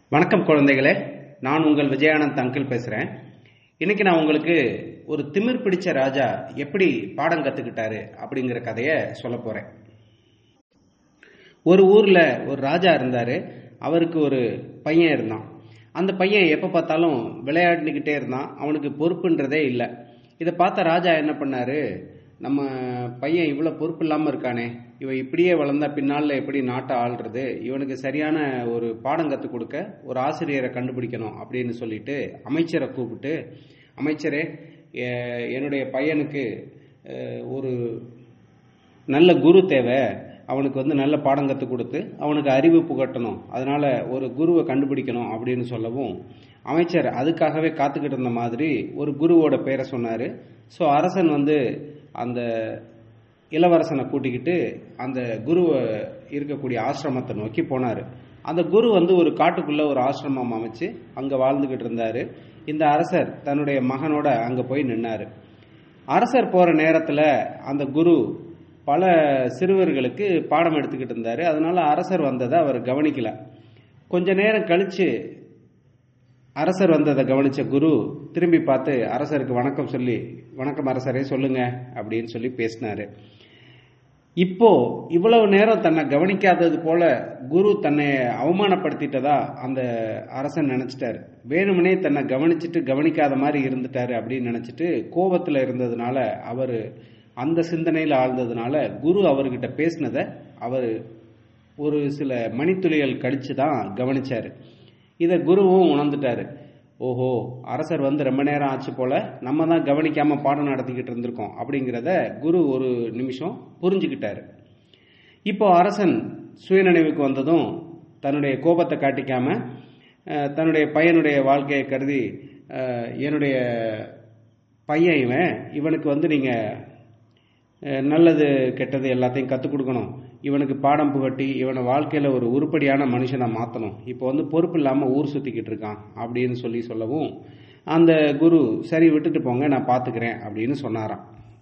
வணக்கம் குழந்தைகளே, நான் உங்கள் விஜயானந்த் அங்கிள் பேசுகிறேன். இன்னைக்கு நான் உங்களுக்கு ஒரு திமிர் பிடிச்ச ராஜா எப்படி பாடம் கற்றுக்கிட்டாரு அப்படிங்கிற கதையை சொல்ல போகிறேன். ஒரு ஊரில் ஒரு ராஜா இருந்தார். அவருக்கு ஒரு பையன் இருந்தான். அந்த பையன் எப்போ பார்த்தாலும் விளையாடிக்கிட்டே இருந்தான். அவனுக்கு பொறுப்புன்றதே இல்லை. இதை பார்த்த ராஜா என்ன பண்ணாரு, நம்ம பையன் இவ்வளோ பொறுப்பு இல்லாமல் இருக்கானே, இவன் இப்படியே வளர்ந்தா பின்னால் எப்படி நாட்டை ஆள்றது, இவனுக்கு சரியான ஒரு பாடம் கற்றுக் கொடுக்க ஒரு ஆசிரியரை கண்டுபிடிக்கணும் அப்படின்னு சொல்லிட்டு அமைச்சரை கூப்பிட்டு, அமைச்சரே, என்னுடைய பையனுக்கு ஒரு நல்ல குரு தேவை, அவனுக்கு நல்ல பாடம் கற்றுக் கொடுத்து அவனுக்கு அறிவு புகட்டணும், அதனால ஒரு குருவை கண்டுபிடிக்கணும் அப்படின்னு சொல்லவும், அமைச்சர் அதுக்காகவே காத்துக்கிட்டு இருந்த மாதிரி ஒரு குருவோட பேரை சொன்னார். ஸோ அரசன் அந்த இளவரசனை கூட்டிக்கிட்டு அந்த குருவை இருக்கக்கூடிய ஆசிரமத்தை நோக்கி போனார். அந்த குரு ஒரு காட்டுக்குள்ள ஒரு ஆசிரமம் அமைச்சு அங்கே வாழ்ந்துகிட்டு இருந்தார். இந்த அரசர் தன்னுடைய மகனோட அங்கே போய் நின்னார். அரசர் போகிற நேரத்தில் அந்த குரு பல சிறுவர்களுக்கு பாடம் எடுத்துக்கிட்டு இருந்தார். அதனால அரசர் வந்ததை அவர் கவனிக்கல. கொஞ்ச நேரம் கழிச்சு அரசர் வந்ததை கவனிச்ச குரு திரும்பி பார்த்து அரசருக்கு வணக்கம் சொல்லி, வணக்கம் அரசரே, சொல்லுங்க அப்படின்னு சொல்லி பேசினாரு. இப்போ இவ்வளவு நேரம் தன்னை கவனிக்காதது போல குரு தன்னை அவமானப்படுத்திட்டதா அந்த அரசன் நினைச்சிட்டாரு. வேணுமனே தன்னை கவனிச்சுட்டு கவனிக்காத மாதிரி இருந்துட்டாரு அப்படின்னு நினைச்சிட்டு கோபத்துல இருந்ததுனால, அவர் அந்த சிந்தனையில் ஆழ்ந்ததுனால குரு அவர்கிட்ட பேசினதை அவர் ஒரு சில மணித்துளிகள் கழிச்சு தான் கவனிச்சாரு. இதை குருவும் உணர்ந்துட்டாரு. ஓஹோ, அரசர் ரொம்ப நேரம் ஆச்சு போல, நம்ம தான் கவனிக்காம பாடம் நடத்திக்கிட்டு இருந்திருக்கோம் அப்படிங்கிறத குரு ஒரு நிமிஷம் புரிஞ்சுக்கிட்டாரு. இப்போ அரசன் சுயநினைவுக்கு வந்ததும் தன்னுடைய கோபத்தை காட்டிக்காம தன்னுடைய பையனுடைய வாழ்க்கையை கருதி, என்னுடைய பையன் இவனுக்கு நீங்க நல்லது கெட்டது எல்லாத்தையும் கற்றுக் கொடுக்கணும், இவனுக்கு பாடம் புகட்டி இவனை வாழ்க்கையில் ஒரு உருப்படியான மனுஷனை மாற்றணும், இப்போ பொறுப்பு இல்லாமல் ஊர் சுற்றிக்கிட்டு இருக்கான் அப்படின்னு சொல்லவும், அந்த குரு சரி விட்டுட்டு போங்க, நான் பார்த்துக்கிறேன் அப்படின்னு சொன்னாராம்.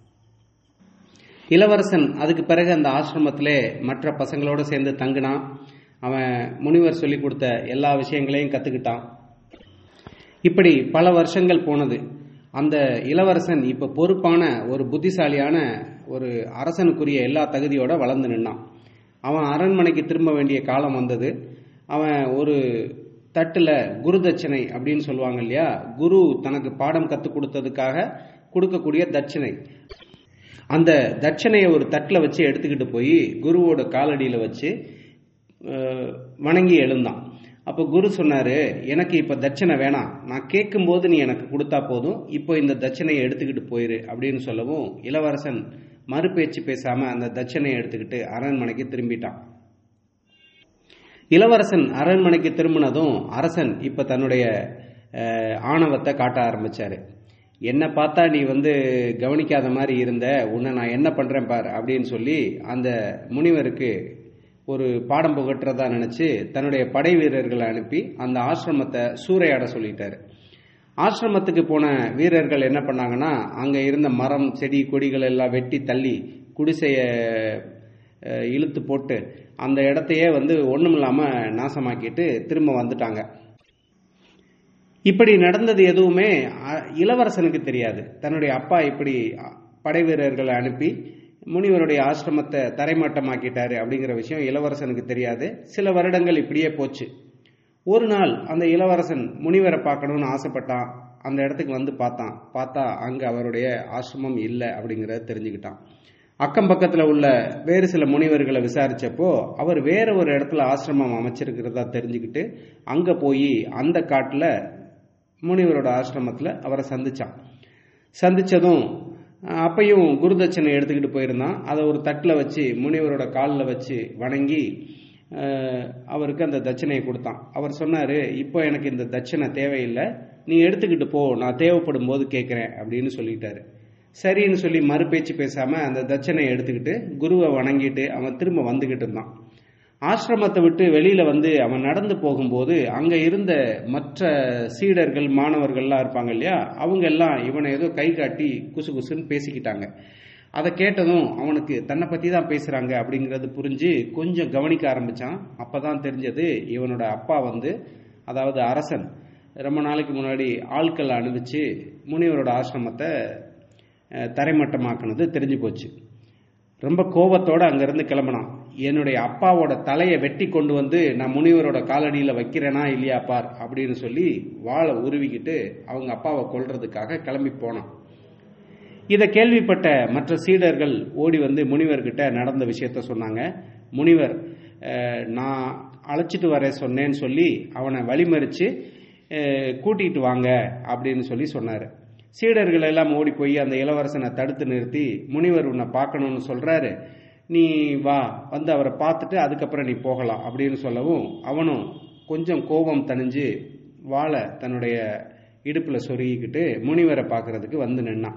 இளவரசன் அதுக்கு பிறகு அந்த ஆசிரமத்திலே மற்ற பசங்களோடு சேர்ந்து தங்கினான். அவன் முனிவர் சொல்லி கொடுத்த எல்லா விஷயங்களையும் கற்றுக்கிட்டான். இப்படி பல வருஷங்கள் போனது. அந்த இளவரசன் இப்போ பொறுப்பான ஒரு புத்திசாலியான ஒரு அரசனுக்குரிய எல்லா தகுதியோட வளர்ந்து நின்னான். அவன் அரண்மனைக்கு திரும்ப வேண்டிய காலம் வந்தது. அவன் ஒரு தட்டுல குரு தட்சணை அப்படின்னு சொல்லுவாங்க இல்லையா, குரு தனக்கு பாடம் கற்றுக் கொடுத்ததுக்காக கொடுக்கக்கூடிய தட்சணை, அந்த தட்சணையை ஒரு தட்டில் வச்சு எடுத்துக்கிட்டு போய் குருவோட காலடியில் வச்சு வணங்கி எழுந்தான். அப்போ குரு சொன்னாரு, எனக்கு இப்போ தட்சணை வேணாம், நான் கேட்கும்போது நீ எனக்கு கொடுத்தா போதும், இப்போ இந்த தட்சணையை எடுத்துக்கிட்டு போயிரு அப்படின்னு சொல்லவும், இளவரசன் மறுபேச்சு பேசாம அந்த தட்சணையை எடுத்துக்கிட்டு அரண்மனைக்கு திரும்பிட்டான். இளவரசன் அரண்மனைக்கு திரும்பினதும் அரசன் இப்ப தன்னுடைய ஆணவத்தை காட்ட ஆரம்பிச்சாரு. என்ன பார்த்தா நீ கவனிக்காத மாதிரி இருந்த, உன்னை நான் என்ன பண்றேன் பார் அப்படின்னு சொல்லி அந்த முனிவருக்கு ஒரு பாடம் புகட்டுறதா நினைச்சு தன்னுடைய படை வீரர்களை அனுப்பி அந்த ஆசிரமத்தை சூறையாட சொல்லிட்டாரு. ஆசிரமத்துக்கு போன வீரர்கள் என்ன பண்ணாங்கன்னா, அங்க இருந்த மரம் செடி கொடிகள் எல்லாம் வெட்டி தள்ளி குடிசைய இழுத்து போட்டு அந்த இடத்தையே ஒண்ணுமில்லாம நாசமாக்கிட்டு திரும்ப வந்துட்டாங்க. இப்படி நடந்தது எதுவுமே இளவரசனுக்கு தெரியாது. தன்னுடைய அப்பா இப்படி படை வீரர்களை அனுப்பி முனிவருடைய ஆசிரமத்தை தரைமட்டமாக்கிட்டாரு அப்படிங்கிற விஷயம் இளவரசனுக்கு தெரியாது. சில வருடங்கள் இப்படியே போச்சு. ஒரு நாள் அந்த இளவரசன் முனிவரை பார்க்கணும்னு ஆசைப்பட்டான். அந்த இடத்துக்கு பார்த்தா அங்க அவருடைய ஆசிரமம் இல்லை அப்படிங்கிறத தெரிஞ்சுக்கிட்டான். அக்கம் பக்கத்துல உள்ள வேறு சில முனிவர்களை விசாரிச்சப்போ அவர் வேற ஒரு இடத்துல ஆசிரமம் அமைச்சிருக்கிறதா தெரிஞ்சுக்கிட்டு அங்க போய் அந்த காட்டுல முனிவரோட ஆசிரமத்துல அவரை சந்திச்சதும் அப்பையும் குருதட்சணை எடுத்துக்கிட்டு போயிருந்தான். அதை ஒரு தட்டில் வச்சு முனிவரோட காலில் வச்சு வணங்கி அவருக்கு அந்த தட்சணையை கொடுத்தான். அவர் சொன்னாரு, இப்போ எனக்கு இந்த தட்சணை தேவையில்லை, நீ எடுத்துக்கிட்டு போ, நான் தேவைப்படும் போது கேட்கிறேன் அப்படின்னு சொல்லிட்டாரு. சரின்னு சொல்லி மறுபேச்சு பேசாம அந்த தட்சணையை எடுத்துக்கிட்டு குருவை வணங்கிட்டு அவன் திரும்ப வந்துகிட்டு இருந்தான். ஆசிரமத்தை விட்டு வெளியில அவன் நடந்து போகும்போது அங்க இருந்த மற்ற சீடர்கள் மாணவர்கள்லாம் இருப்பாங்க இல்லையா, அவங்க எல்லாம் இவனை ஏதோ கை காட்டி குசு குசுன்னு பேசிக்கிட்டாங்க. அதை கேட்டதும் அவனுக்கு தன்னை பத்தி தான் பேசுறாங்க அப்படிங்கிறது புரிஞ்சு கொஞ்சம் கவனிக்க ஆரம்பிச்சான். அப்பதான் தெரிஞ்சது, இவனோட அப்பா அதாவது அரசன் ரொம்ப நாளைக்கு முன்னாடி ஆட்களை அனுப்பிச்சு முனிவரோட ஆசிரமத்தை தரைமட்டமாக்குனது தெரிஞ்சு போச்சு. ரொம்ப கோபத்தோட அங்கிருந்து கிளம்பினான். என்னுடைய அப்பாவோட தலையை வெட்டி கொண்டு வந்து நான் முனிவரோட காலடியில் வைக்கிறேனா இல்லையா பார் அப்படின்னு சொல்லி வாளை உருவிக்கிட்டு அவங்க அப்பாவை கொல்றதுக்காக கிளம்பி போனான். இதை கேள்விப்பட்ட மற்ற சீடர்கள் ஓடி வந்து முனிவர்கிட்ட நடந்த விஷயத்த சொன்னாங்க. முனிவர் நான் அழைச்சிட்டு வர சொன்னேன்னு சொல்லி அவனை வழிமறிச்சு கூட்டிகிட்டு வாங்க அப்படின்னு சொல்லி சொன்னார். சீடர்கள் எல்லாம் ஓடி போய் அந்த இளவரசனை தடுத்து நிறுத்தி முனிவர் உன்னை பார்க்கணும்னு சொல்கிறாரு, நீ வா, வந்து அவரை பார்த்துட்டு அதுக்கப்புறம் நீ போகலாம் அப்படின்னு சொல்லவும் அவனும் கொஞ்சம் கோபம் தணிஞ்சு வாளை தன்னுடைய இடுப்பில் சொருகிக்கிட்டு முனிவரை பார்க்கறதுக்கு வந்து நின்னான்.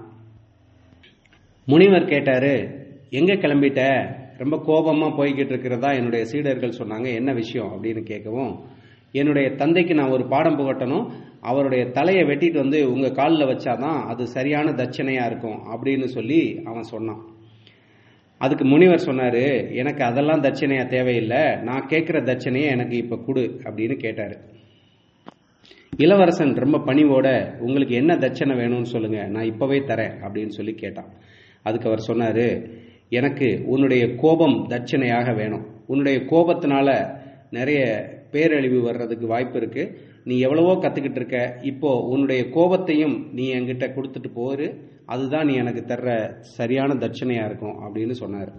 முனிவர் கேட்டாரு, எங்கே கிளம்பிட்ட? ரொம்ப கோபமாக போய்கிட்டு இருக்கிறதா என்னுடைய சீடர்கள் சொன்னாங்க, என்ன விஷயம் அப்படின்னு கேட்கவும், என்னுடைய தந்தைக்கு நான் ஒரு பாடம் புகட்டணும், அவருடைய தலையை வெட்டிட்டு வந்து உங்கள் காலில் வச்சாதான் அது சரியான தட்சணையாக இருக்கும் அப்படின்னு சொல்லி அவன் சொன்னான். அதுக்கு முனிவர் சொன்னார், எனக்கு அதெல்லாம் தட்சணையாக தேவையில்லை, நான் கேட்குற தட்சணையை எனக்கு இப்போ கொடு அப்படின்னு கேட்டார். இளவரசன் ரொம்ப பணிவோட உங்களுக்கு என்ன தட்சணை வேணும்னு சொல்லுங்கள், நான் இப்போவே தரேன் அப்படின்னு சொல்லி கேட்டான். அதுக்கு அவர் சொன்னார், எனக்கு உன்னுடைய கோபம் தட்சணையாக வேணும். உன்னுடைய கோபத்தினால நிறைய பேரழிவு வர்றதுக்கு வாய்ப்பு இருக்கு. நீ எவ்வளவோ கற்றுக்கிட்டு இருக்க, இப்போ உன்னுடைய கோபத்தையும் நீ என்கிட்ட கொடுத்துட்டு போரு, அதுதான் நீ எனக்கு தர்ற சரியான தட்சணையாக இருக்கும் அப்படின்னு சொன்னார்.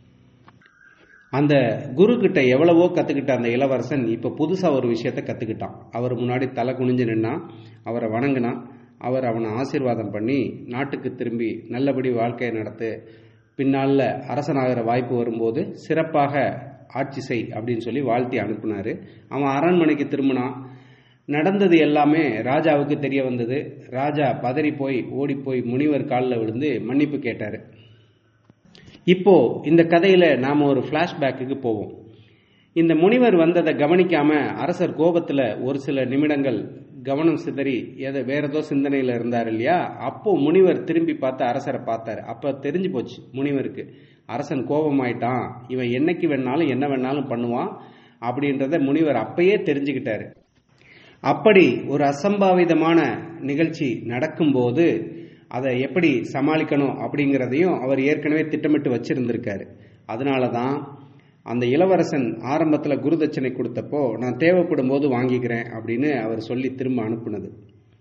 அந்த குரு கிட்ட எவ்வளவோ கற்றுக்கிட்ட அந்த இளவரசன் இப்போ புதுசாக ஒரு விஷயத்த கற்றுக்கிட்டான். அவர் முன்னாடி தலை குனிஞ்சு நின்னான், அவரை வணங்கினான். அவர் அவனை ஆசீர்வாதம் பண்ணி நாட்டுக்கு திரும்பி நல்லபடி வாழ்க்கையை நடத்து, பின்னால் அரசனாகிற வாய்ப்பு வரும்போது சிறப்பாக ஆட்சி செய் அப்படின்னு சொல்லி வாழ்த்தி அனுப்புனாரு. அவன் அரண்மனைக்கு திரும்பினான். நடந்தது எல்லாமே ராஜாவுக்கு தெரிய வந்தது. ராஜா பதறி போய் ஓடி போய் முனிவர் காலில் விழுந்து மன்னிப்பு கேட்டார். இப்போ இந்த கதையில நாம ஒரு பிளாஷ்பேக்கு போவோம். இந்த முனிவர் வந்ததை கவனிக்காம அரசர் கோபத்துல ஒரு சில நிமிடங்கள் கவனம் சிதறி வேற ஏதோ சிந்தனையில இருந்தார் இல்லையா, அப்போ முனிவர் திரும்பி பார்த்து அரசரை பார்த்தாரு. அப்ப தெரிஞ்சு போச்சு முனிவருக்கு, அரசன் கோபமாயிட்டான், இவன் என்னைக்கு வேணாலும் என்ன வேணாலும் பண்ணுவான் அப்படின்றத முனிவர் அப்பயே தெரிஞ்சுக்கிட்டாரு. அப்படி ஒரு அசம்பாவிதமான நிகழ்ச்சி நடக்கும்போது அதை எப்படி சமாளிக்கணும் அப்படிங்கிறதையும் அவர் ஏற்கனவே திட்டமிட்டு வச்சிருந்திருக்காரு. அதனாலதான் அந்த இளவரசன் ஆரம்பத்தில் குருதட்சணை கொடுத்தப்போ நான் தேவைப்படும் போது வாங்கிக்கிறேன் அப்படின்னு அவர் சொல்லி திரும்ப அனுப்புனது.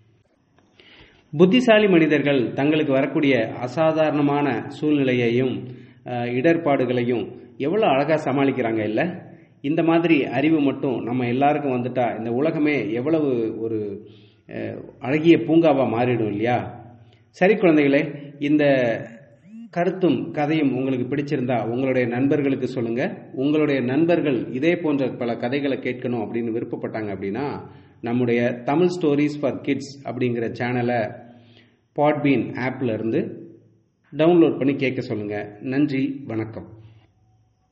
புத்திசாலி மனிதர்கள் தங்களுக்கு வரக்கூடிய அசாதாரணமான சூழ்நிலையையும் இடர்பாடுகளையும் எவ்வளோ அழகாக சமாளிக்கிறாங்க இல்லை? இந்த மாதிரி அறிவு மட்டும் நம்ம எல்லாருக்கும் வந்துட்டா இந்த உலகமே எவ்வளவு ஒரு அழகிய பூங்காவாக மாறிடும் இல்லையா? சரி குழந்தைகளே, இந்த கருத்தும் கதையும் உங்களுக்கு பிடிச்சிருந்தா உங்களுடைய நண்பர்களுக்கு சொல்லுங்க. உங்களுடைய நண்பர்கள் இதே போன்ற பல கதைகளை கேட்கணும் அப்படின்னு விருப்பப்பட்டாங்க அப்படின்னா நம்முடைய தமிழ் ஸ்டோரிஸ் ஃபார் கிட்ஸ் அப்படிங்கிற சேனலை பாட்பீன் ஆப்ல இருந்து டவுன்லோட் பண்ணி கேட்க சொல்லுங்க. நன்றி, வணக்கம்.